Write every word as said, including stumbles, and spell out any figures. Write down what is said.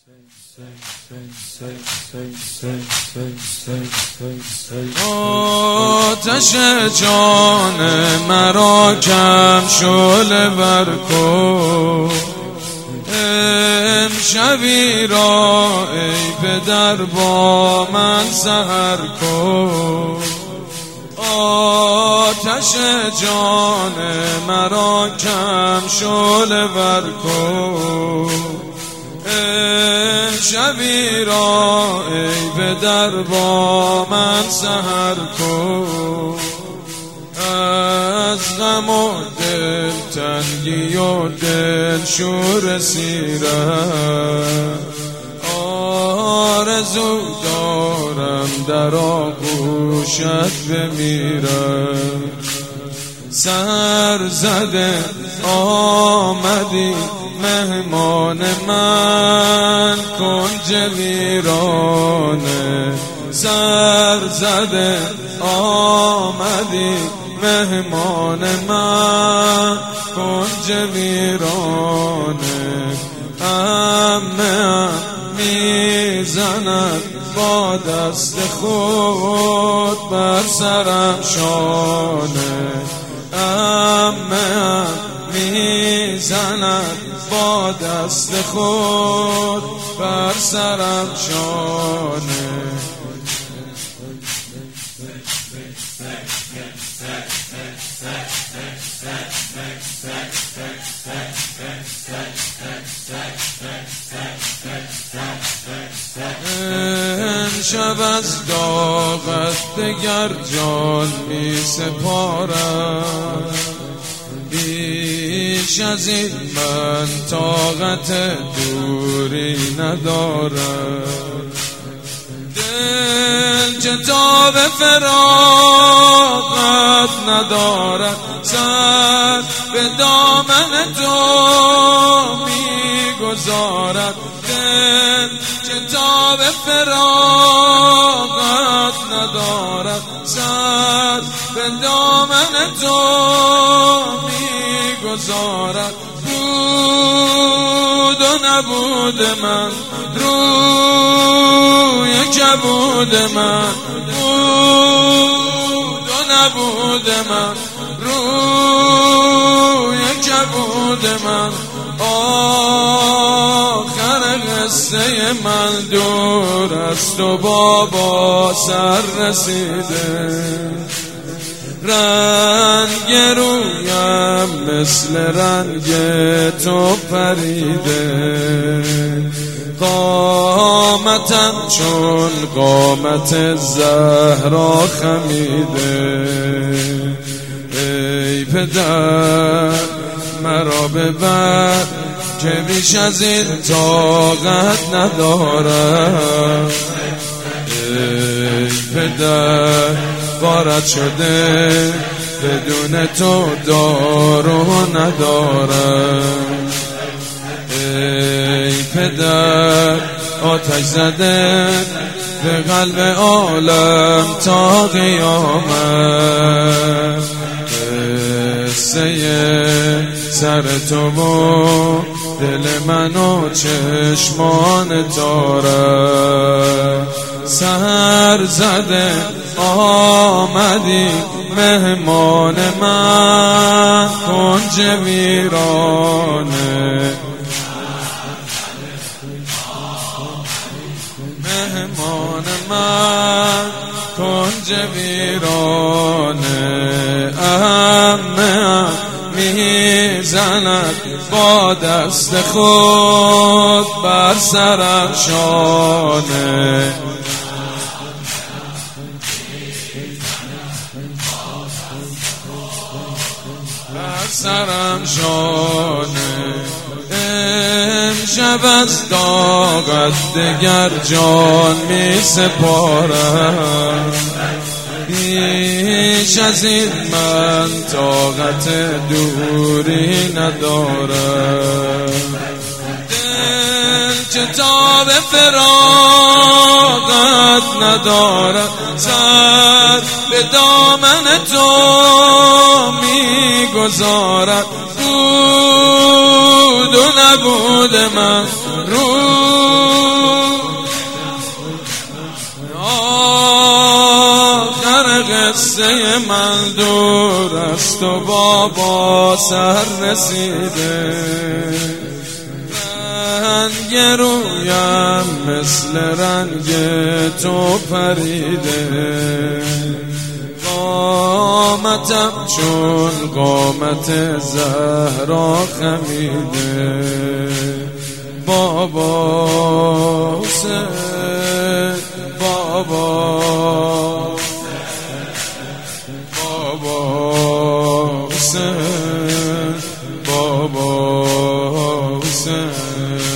آتش جان مرا کم شعله ور کن، امشبی را ای پدر با من سحر کن. آتش جان مرا کم شعله ور کن، امشبی را ای پدر با من سحر کن. از غم و دل تنگی و دل شور سیرم، آرزو دارم در آغوشت بمیرم. سر زده آمدی مهمان من، کنج ویرانه سر زده آمدی مهمان من، کنج ویرانه. عمه میزند با دست خود بر سرم شانه، عمه میزند با دست خود بر سرم شانه. امشب از داغت دگر جان می سپارم، بیش از این من طاقت دوری ندارم. دل که تاب فراقت ندارد، سر به دامن تو می گذارد. دل که تاب فراقت ندارد، سر به دامن تو می گذارد. بود و نبود من، روی کبود من، بود و نبود من، روی کبود من. آخر قصه من دور است و بابا سر رسیده. رنگ رویم مثل رنگ تو پریده، قامتم چون قامت زهرا خمیده. ای پدر مرا ببر که بیش از این طاقت ندارم. ای پدر غارت شده بدون تو دارو ندارم. ای پدر آتش زده به قلب عالم تا قیامت، قصه سر تو و دل من و چشمان تاره. سر زده آمدی مهمان من، کنج ویرانه مهمان من، کنج ویرانه. عمه میزند با دست خود بر سرم شانه، بر سرم شانه. امشب از داغت دگر جان می سپارم، بیش از این من طاقت دوری ندارم. دل که تاب فراقت ندارد، سر به دامن تو می گذارد. بود و نبود من، رو من دور است و بابا سر رسیده، رنگ رویم مثل رنگ تو پریده، قامتم چون قامت زهرا خمیده. بابا حسین بابا بابا حسین بابا حسین